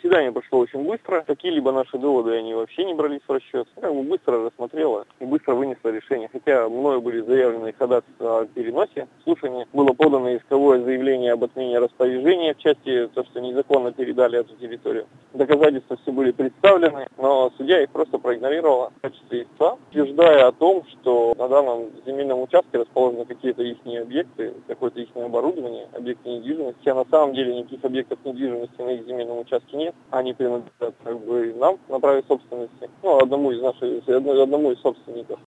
Заседание прошло очень быстро. Какие-либо наши доводы, они вообще не брались в расчет. Быстро рассмотрела и быстро вынесла решение. Хотя мною были заявлены ходатайства о переносе слушания. Было подано исковое заявление об отмене распоряжения в части то, что незаконно передали эту территорию. Доказательства все были представлены, но судья их просто проигнорировала в качестве истца, утверждая о том, что на данном земельном участке расположены какие-то их объекты, какое-то их оборудование, объекты недвижимости. Хотя на самом деле никаких объектов недвижимости на их земельном участке нет. Они принадлежат нам на праве собственности, одному из собственников.